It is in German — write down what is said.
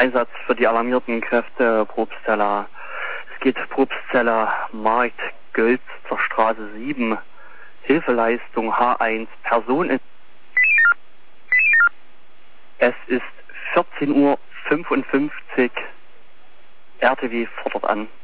Einsatz für die alarmierten Kräfte Probstzeller. Es geht Probstzeller Markt Gölz zur Straße 7. Hilfeleistung H1 Person. Es ist 14:55 Uhr. RTW fordert an.